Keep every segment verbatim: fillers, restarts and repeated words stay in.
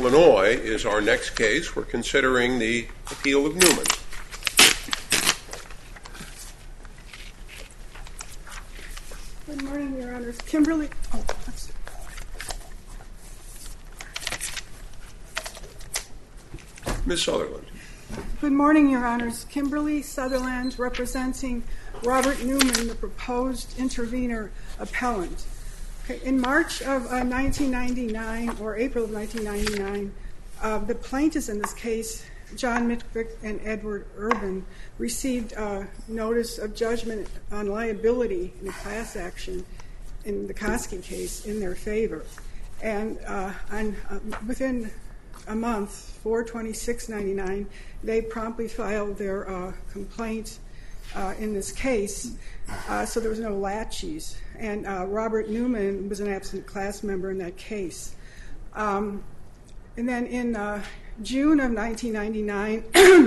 Illinois is our next case. We're considering the appeal of Newman. Good morning, Your Honors. Kimberly. Oh, Miz Sutherland. Good morning, Your Honors. Kimberly Sutherland, representing Robert Newman, the proposed intervenor appellant. Okay, in March of uh, nineteen ninety-nine, or April of nineteen ninety-nine, uh, the plaintiffs in this case, John Mitvick and Edward Urban, received a notice of judgment on liability in a class action in the Koski case in their favor. And uh, on, uh, within a month, four twenty-six ninety-nine, they promptly filed their uh, complaint uh, in this case, uh, so there was no laches. And uh, Robert Newman was an absent class member in that case. Um, and then in uh, June of nineteen ninety-nine,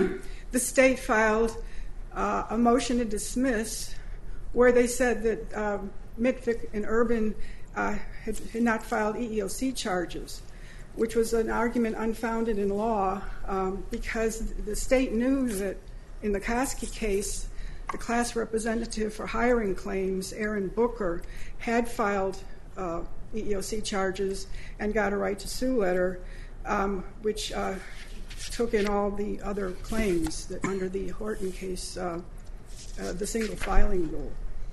the state filed uh, a motion to dismiss where they said that uh, Mitvick and Urban uh, had, had not filed E E O C charges, which was an argument unfounded in law um, because the state knew that in the Koski case, the class representative for hiring claims, Aaron Booker, had filed uh, E E O C charges and got a right to sue letter, um, which uh, took in all the other claims that under the Horton case, uh, uh, the single filing rule.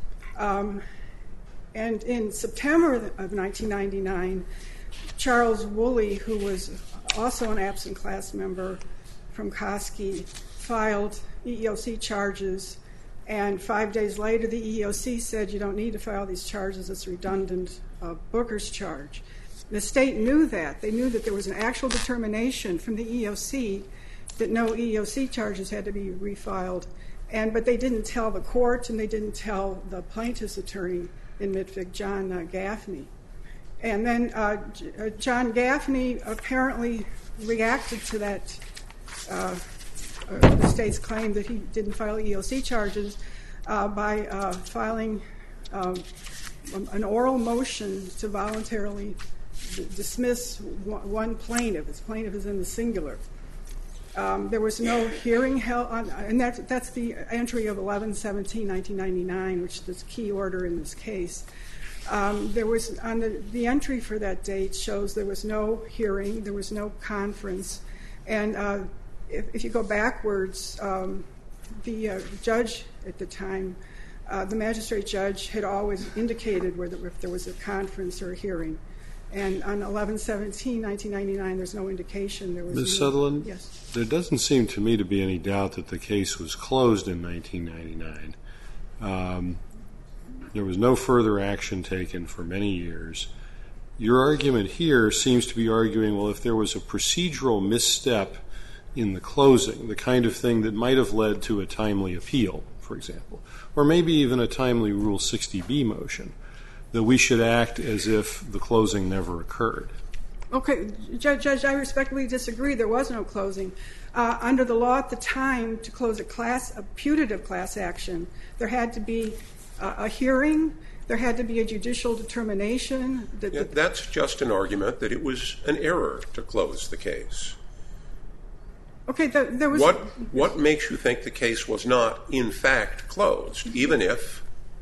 Um, and in September of nineteen ninety-nine, Charles Woolley, who was also an absent class member from Koski, filed E E O C charges, and five days later the E E O C said you don't need to file these charges, it's redundant of Booker's charge. The state knew that. They knew that there was an actual determination from the E E O C that no E E O C charges had to be refiled, and but they didn't tell the court and they didn't tell the plaintiff's attorney in Mitvick, John uh, Gaffney. And then uh, J- John Gaffney apparently reacted to that, uh, uh, the state's claim that he didn't file E E O C charges uh, by uh, filing um, an oral motion to voluntarily d- dismiss one, one plaintiff. His plaintiff is in the singular. Um, there was no hearing held on, and that's, that's the entry of eleven seventeen nineteen ninety-nine, which is the key order in this case. Um, there was on the, the entry for that date shows there was no hearing, there was no conference, and uh, if, if you go backwards, um, the uh, judge at the time, uh, the magistrate judge, had always indicated whether if there was a conference or a hearing. And on eleven seventeen nineteen ninety-nine, there's no indication there was. Miz No, Sutherland, yes. There doesn't seem to me to be any doubt that the case was closed in nineteen ninety-nine. Um, There was no further action taken for many years. Your argument here seems to be arguing, well, if there was a procedural misstep in the closing, the kind of thing that might have led to a timely appeal, for example, or maybe even a timely Rule sixty B motion, that we should act as if the closing never occurred. Okay, Judge, Judge, I respectfully disagree. There was no closing. Uh, under the law at the time, to close a class, a putative class action, there had to be a hearing, there had to be a judicial determination. That yeah, that's just an argument that it was an error to close the case. Okay, the, there was. What, what makes you think the case was not, in fact, closed, even if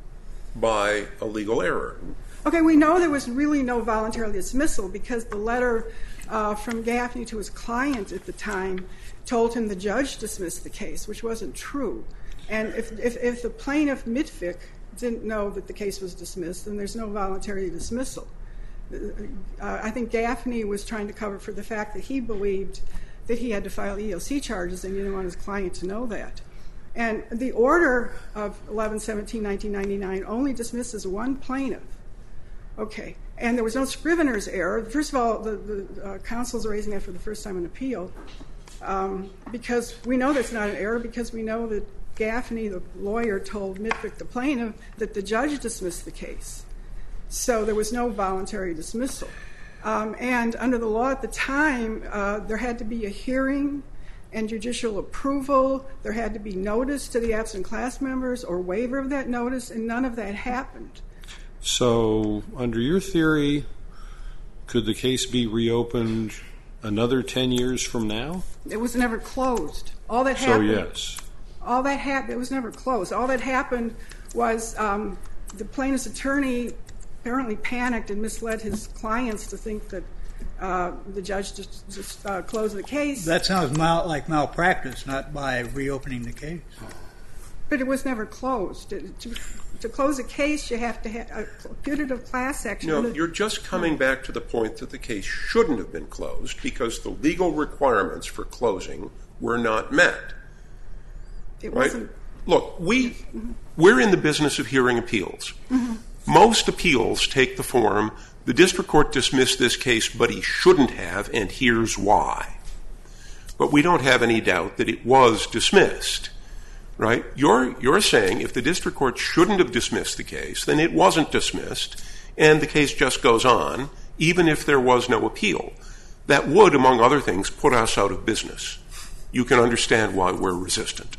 by a legal error? Okay, we know there was really no voluntary dismissal because the letter uh, from Gaffney to his client at the time told him the judge dismissed the case, which wasn't true. And if, if, if the plaintiff, Mitvick, didn't know that the case was dismissed, then there's no voluntary dismissal. Uh, I think Gaffney was trying to cover for the fact that he believed that he had to file E E O C charges and he didn't want his client to know that. And the order of eleven seventeen nineteen ninety-nine only dismisses one plaintiff. Okay, and there was no Scrivener's error. First of all, the, the uh, counsel's raising that for the first time in appeal um, because we know that's not an error because we know that Gaffney, the lawyer, told Mitvick, the plaintiff, that the judge dismissed the case. So there was no voluntary dismissal. Um, and under the law at the time, uh, there had to be a hearing and judicial approval. There had to be notice to the absent class members or waiver of that notice, and none of that happened. So under your theory, could the case be reopened another ten years from now? It was never closed. All that So, happened. yes. All that happened. It was never closed. All that happened was um, the plaintiff's attorney apparently panicked and misled his clients to think that uh, the judge just, just uh, closed the case. That sounds mal- like malpractice, not by reopening the case. But it was never closed. To, to, to close a case, you have to have a putative class action. No, you're just coming back to the point that the case shouldn't have been closed because the legal requirements for closing were not met. It right? wasn't. Look, we, mm-hmm. we're in the business of hearing appeals. Mm-hmm. Most appeals take the form, the district court dismissed this case, but he shouldn't have, and here's why. But we don't have any doubt that it was dismissed. Right? You're, you're saying if the district court shouldn't have dismissed the case, then it wasn't dismissed, and the case just goes on, even if there was no appeal. That would, among other things, put us out of business. You can understand why we're resistant.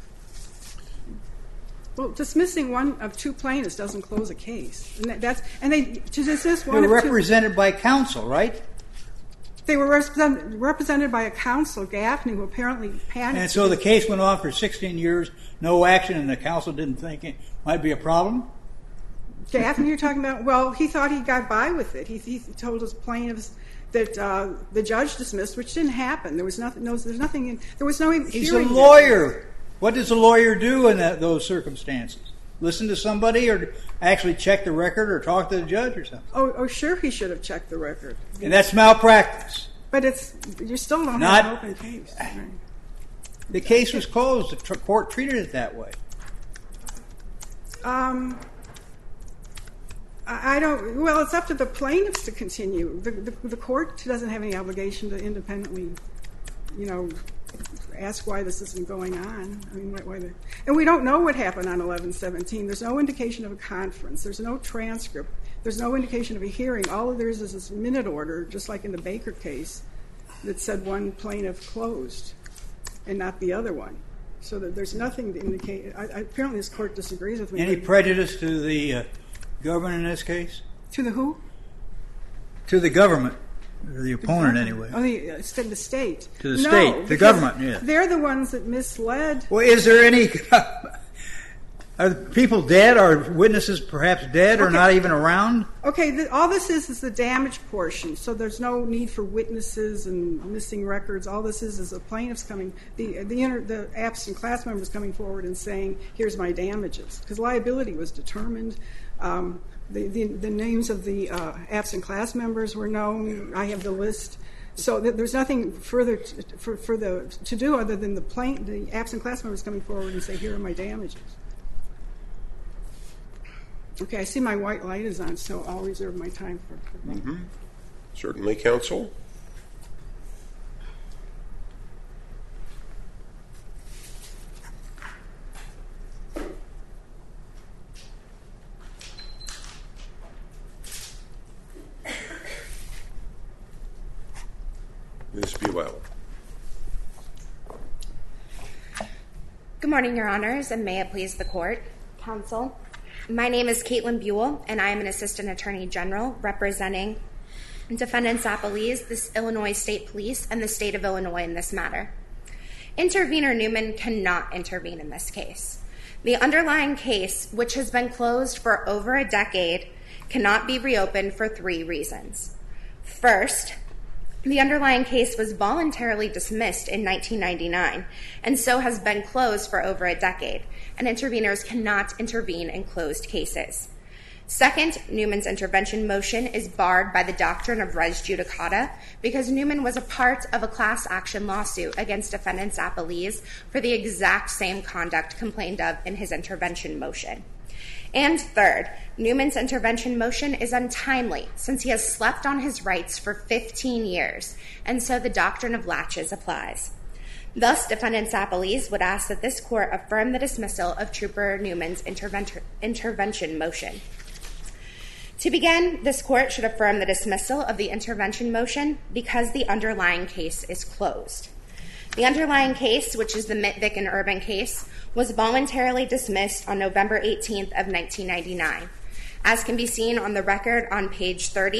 Well, dismissing one of two plaintiffs doesn't close a case. And that, that's and they to dismiss one They're of represented two, by counsel, right? They were represent, represented by a counsel, Gaffney, who apparently panicked. And so the case went on for sixteen years, no action, and the counsel didn't think it might be a problem? Gaffney, you're talking about? Well, he thought he got by with it. He, he told his plaintiffs that uh, the judge dismissed, which didn't happen. There was nothing. No, there's nothing. In, there was no hearing. He's a lawyer. What does a lawyer do in that, those circumstances? Listen to somebody, or actually check the record, or talk to the judge, or something? Oh, oh sure, he should have checked the record. And that's malpractice. But it's you still don't Not, have an open case. Right? The case was closed. The tr- court treated it that way. Um, I, I don't. Well, it's up to the plaintiffs to continue. The, the, the court doesn't have any obligation to independently, you know, ask why this isn't going on. I mean, why, why the, and we don't know what happened on eleven seventeen. There's no indication of a conference. There's no transcript. There's no indication of a hearing. All there is is this minute order, just like in the Baker case, that said one plaintiff closed and not the other one. So that there's nothing to indicate. I, I, apparently this court disagrees with me. Any prejudice to the uh, government in this case? To the who? To the government. Or the opponent, the anyway. Oh, the, uh, the state. To the no, state. The government, yeah. They're the ones that misled. Well, is there any... Are people dead? Are witnesses perhaps dead or Okay. not even around? Okay, the, all this is is the damage portion, so there's no need for witnesses and missing records. All this is is the plaintiffs coming, the the, inter, the absent class members coming forward and saying, here's my damages. Because liability was determined. Um, the, the, the names of the uh, absent class members were known. I have the list. So th- there's nothing further to, for, for the, to do other than the, plain, the absent class members coming forward and say, here are my damages. Okay, I see my white light is on, so I'll reserve my time for, for that. Mm-hmm. Certainly, counsel. Miz Buell. Good morning, Your Honors, and may it please the Court, Counsel. My name is Caitlin Buell, and I am an Assistant Attorney General representing defendants appellees, the Illinois State Police, and the State of Illinois in this matter. Intervenor Newman cannot intervene in this case. The underlying case, which has been closed for over a decade, cannot be reopened for three reasons. First, the underlying case was voluntarily dismissed in nineteen ninety-nine, and so has been closed for over a decade, and intervenors cannot intervene in closed cases. Second, Newman's intervention motion is barred by the doctrine of res judicata because Newman was a part of a class action lawsuit against defendants appellees for the exact same conduct complained of in his intervention motion. And third, Newman's intervention motion is untimely since he has slept on his rights for fifteen years, and so the doctrine of laches applies. Thus, defendants appellees would ask that this court affirm the dismissal of Trooper Newman's interven- intervention motion. To begin, this court should affirm the dismissal of the intervention motion because the underlying case is closed. The underlying case, which is the Mitvick and Urban case, was voluntarily dismissed on November eighteenth of nineteen ninety-nine. As can be seen on the record on page thirty,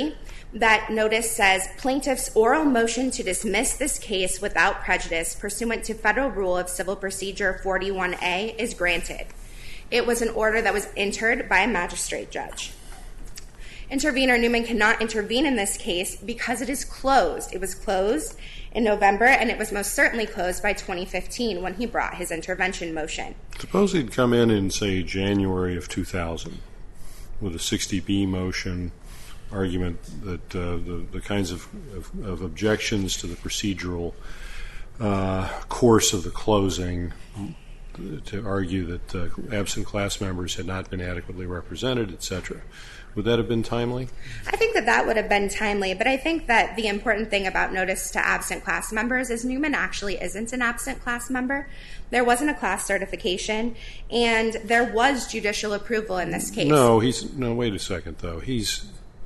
that notice says, plaintiff's oral motion to dismiss this case without prejudice pursuant to Federal Rule of Civil Procedure forty-one A is granted. It was an order that was entered by a magistrate judge. Intervenor Newman cannot intervene in this case because it is closed. It was closed in November, and it was most certainly closed by twenty fifteen when he brought his intervention motion. Suppose he'd come in in, say, January of two thousand with a sixty B motion, argument that uh, the, the kinds of, of, of objections to the procedural uh, course of the closing, to argue that uh, absent class members had not been adequately represented, et cetera. Would that have been timely? I think that that would have been timely, but I think that the important thing about notice to absent class members is Newman actually isn't an absent class member. There wasn't a class certification, and there was judicial approval in this case. No, he's no. Wait a second, though. He's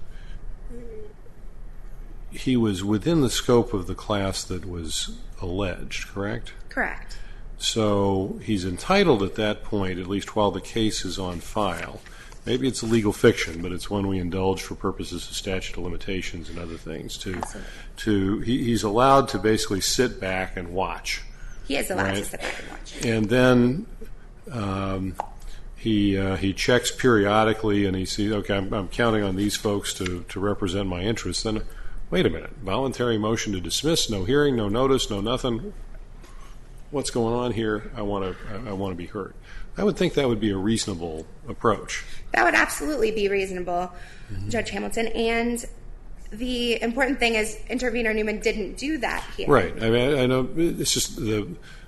he was within the scope of the class that was alleged, correct? Correct. So he's entitled at that point, at least while the case is on file. Maybe it's a legal fiction, but it's one we indulge for purposes of statute of limitations and other things. To, Absolutely. to he, he's allowed to basically sit back and watch. He is allowed right? to sit back and watch. And then um, he uh, he checks periodically, and he sees, okay, I'm, I'm counting on these folks to, to represent my interests. Then, wait a minute, voluntary motion to dismiss, no hearing, no notice, no nothing. What's going on here? I want to I, I want to be heard. I would think that would be a reasonable approach. That would absolutely be reasonable, mm-hmm. Judge Hamilton. And the important thing is Intervenor Newman didn't do that here. Right. I mean, I know it's just the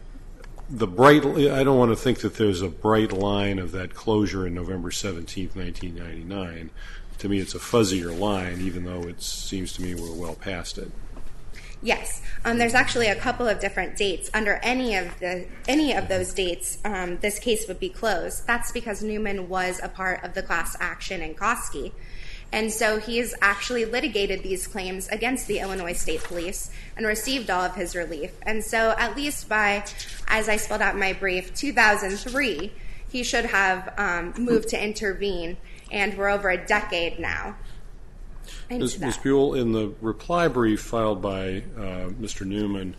the bright. I don't want to think that there's a bright line of that closure in November seventeenth, nineteen ninety-nine. To me, it's a fuzzier line, even though it seems to me we're well past it. Yes, um, there's actually a couple of different dates. Under any of the any of those dates, um, this case would be closed. That's because Newman was a part of the class action in Koski, and so he has actually litigated these claims against the Illinois State Police and received all of his relief. And so, at least by, as I spelled out in my brief, two thousand three, he should have um, moved to intervene, and we're over a decade now. Miz Buell, in the reply brief filed by uh, Mister Newman,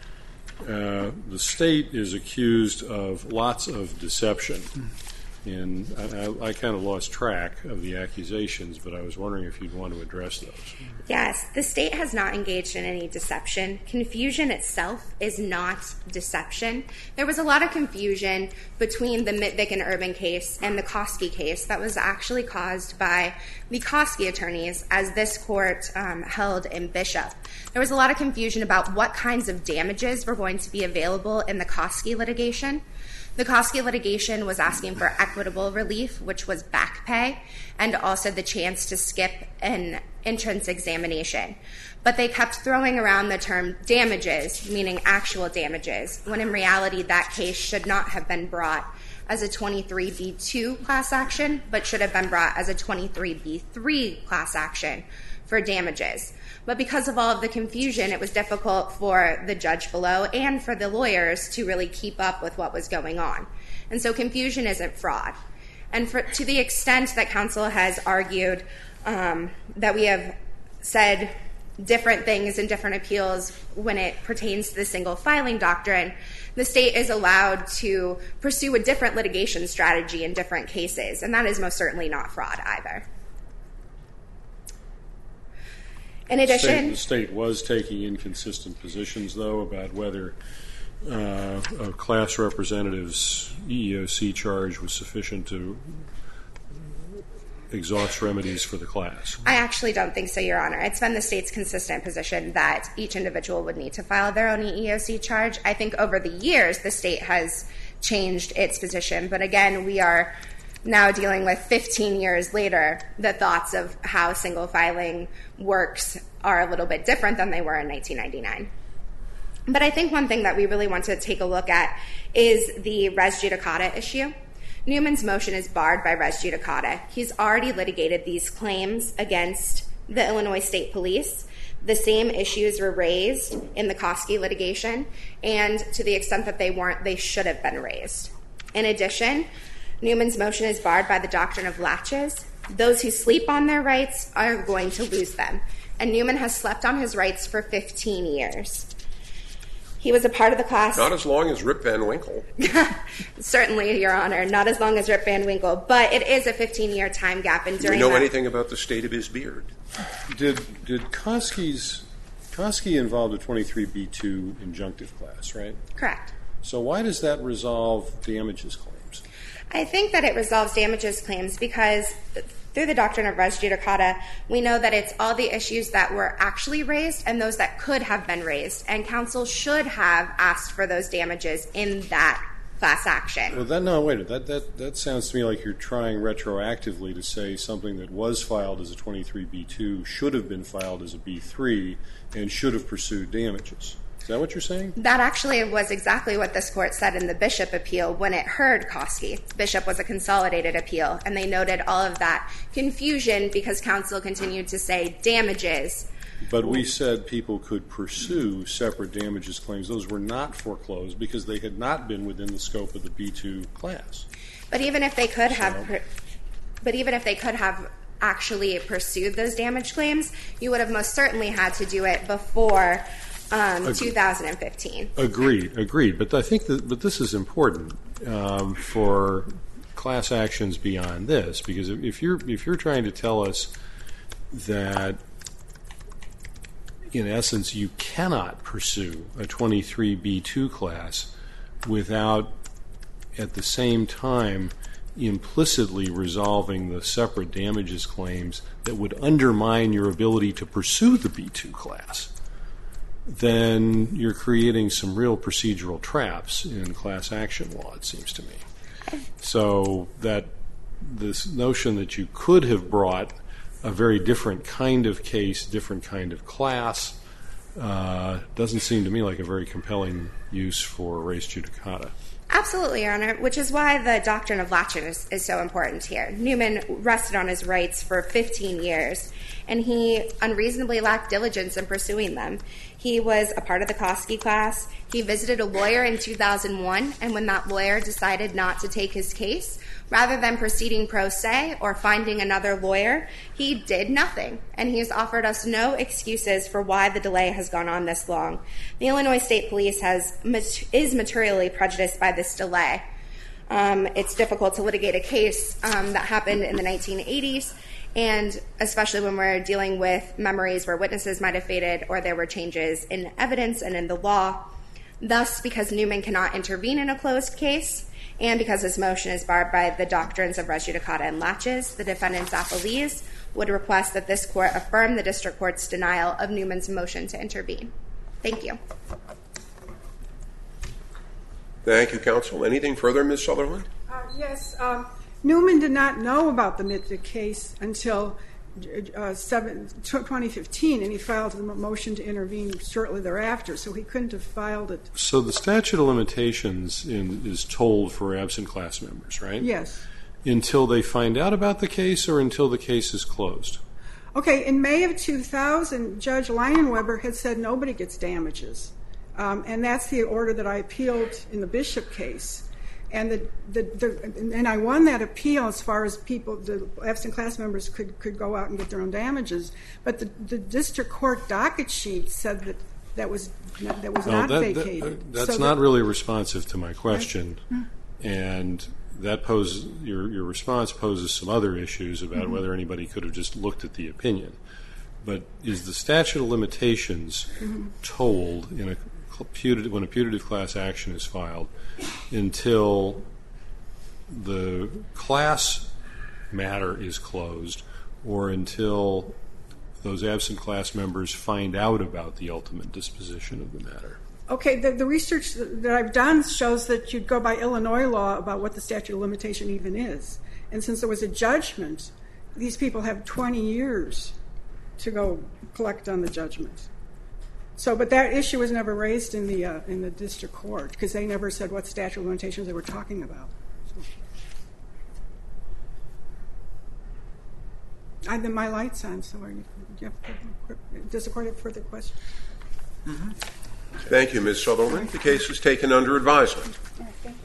uh, the state is accused of lots of deception. And I, I kind of lost track of the accusations, but I was wondering if you'd want to address those. Yes, the state has not engaged in any deception. Confusion itself is not deception. There was a lot of confusion between the Mitvick and Urban case and the Koski case that was actually caused by the Koski attorneys, as this court um, held in Bishop. There was a lot of confusion about what kinds of damages were going to be available in the Koski litigation. The Koski litigation was asking for equitable relief, which was back pay, and also the chance to skip an entrance examination. But they kept throwing around the term damages, meaning actual damages, when in reality that case should not have been brought as a twenty-three B two class action, but should have been brought as a twenty-three B three class action for damages. But because of all of the confusion, it was difficult for the judge below and for the lawyers to really keep up with what was going on. And so confusion isn't fraud. And for, to the extent that counsel has argued um, that we have said different things in different appeals when it pertains to the single filing doctrine, the state is allowed to pursue a different litigation strategy in different cases, and that is most certainly not fraud either. In addition, the state was taking inconsistent positions, though, about whether uh, a class representative's E E O C charge was sufficient to exhaust remedies for the class. I actually don't think so, Your Honor. It's been the state's consistent position that each individual would need to file their own E E O C charge. I think over the years the state has changed its position, but again, we are now dealing with fifteen years later, the thoughts of how single filing works are a little bit different than they were in nineteen ninety-nine. But I think one thing that we really want to take a look at is the res judicata issue. Newman's motion is barred by res judicata. He's already litigated these claims against the Illinois State Police. The same issues were raised in the Koski litigation, and to the extent that they weren't, they should have been raised. In addition, Newman's motion is barred by the doctrine of laches. Those who sleep on their rights are going to lose them. and Newman has slept on his rights for fifteen years. He was a part of the class. Not as long as Rip Van Winkle. Certainly, Your Honor, not as long as Rip Van Winkle, but it is a fifteen-year time gap. And Do during we know that, anything about the state of his beard? Did did Kosky's Kosky involved a twenty-three B two injunctive class, right? Correct. So why does that resolve damages claims? I think that it resolves damages claims because through the doctrine of res judicata, we know that it's all the issues that were actually raised and those that could have been raised, and counsel should have asked for those damages in that class action. Well, that, no, wait, that, that, that sounds to me like you're trying retroactively to say something that was filed as a twenty-three B two should have been filed as a B three and should have pursued damages. Is that what you're saying? That actually was exactly what this court said in the Bishop appeal when it heard Kosky. Bishop was a consolidated appeal, and they noted all of that confusion because counsel continued to say damages. But we said people could pursue separate damages claims. Those were not foreclosed because they had not been within the scope of the B two class. But even if they could have, So- but even if they could have actually pursued those damage claims, you would have most certainly had to do it before um, two thousand fifteen. Agreed, agreed. But I think that, but this is important um, for class actions beyond this, because if you're if you're trying to tell us that, in essence, you cannot pursue a twenty-three B two class without, at the same time, implicitly resolving the separate damages claims that would undermine your ability to pursue the B two class, then you're creating some real procedural traps in class action law, it seems to me. So that this notion that you could have brought a very different kind of case, different kind of class, uh, doesn't seem to me like a very compelling use for res judicata. Absolutely, Your Honor, which is why the doctrine of latches is, is so important here. Newman rested on his rights for fifteen years, and he unreasonably lacked diligence in pursuing them. He was a part of the Kosky class. He visited a lawyer in two thousand one, and when that lawyer decided not to take his case, rather than proceeding pro se or finding another lawyer, he did nothing, and he has offered us no excuses for why the delay has gone on this long. The Illinois State Police has is materially prejudiced by this delay. Um, it's difficult to litigate a case um, that happened in the nineteen eighties, and especially when we're dealing with memories where witnesses might have faded or there were changes in evidence and in the law. Thus, because Newman cannot intervene in a closed case, and because his motion is barred by the doctrines of res judicata and latches, the defendant's appellees would request that this court affirm the district court's denial of Newman's motion to intervene. Thank you. Thank you, counsel. Anything further, Miz Sutherland? Uh, yes, um, Newman did not know about the Mitnick case until uh, seven, twenty fifteen, and he filed a motion to intervene shortly thereafter, so he couldn't have filed it. So the statute of limitations in, is told for absent class members, right? Yes. Until they find out about the case or until the case is closed? Okay, in May of two thousand, Judge Leinenweber had said nobody gets damages, um, and that's the order that I appealed in the Bishop case. And the, the, the and I won that appeal as far as people, the absent class members could, could go out and get their own damages. But the, the district court docket sheet said that that was that was Well, not that, vacated. That, that's so not that, really responsive to my question, and that poses your your response poses some other issues about mm-hmm. whether anybody could have just looked at the opinion. But is the statute of limitations mm-hmm. told in a putative, when a putative class action is filed until the class matter is closed or until those absent class members find out about the ultimate disposition of the matter? Okay, the, the research that I've done shows that you'd go by Illinois law about what the statute of limitation even is. And since there was a judgment, these people have twenty years to go collect on the judgment. So, but that issue was never raised in the uh, in the district court because they never said what statute of limitations they were talking about. So. I have my lights on, so are you, do you have, does the court have further questions? Mm-hmm. Thank you, Miz Sutherland. The case is taken under advisement. Okay.